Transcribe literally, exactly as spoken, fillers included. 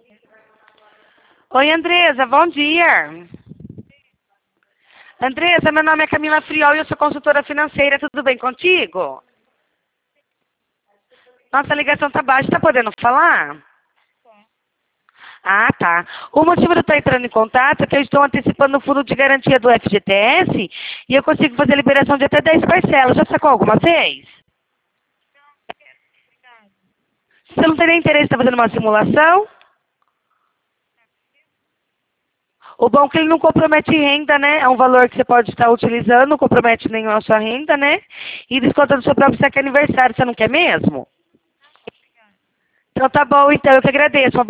Oi, Andresa, bom dia. Andresa, meu nome é Camila Friol e eu sou consultora financeira. Tudo bem contigo? Nossa, a ligação tá baixa. Tá podendo falar? Ah, tá. O motivo de eu estar entrando em contato é que eu estou antecipando o fundo de garantia do F G T S e eu consigo fazer liberação de até dez parcelas. Já sacou alguma vez? Você não teria interesse em estar fazendo uma simulação? O bom é que ele não compromete renda, né? É um valor que você pode estar utilizando, não compromete nenhuma a sua renda, né? E desconta do seu próprio saque aniversário. Você não quer mesmo? Então tá bom, então eu que agradeço.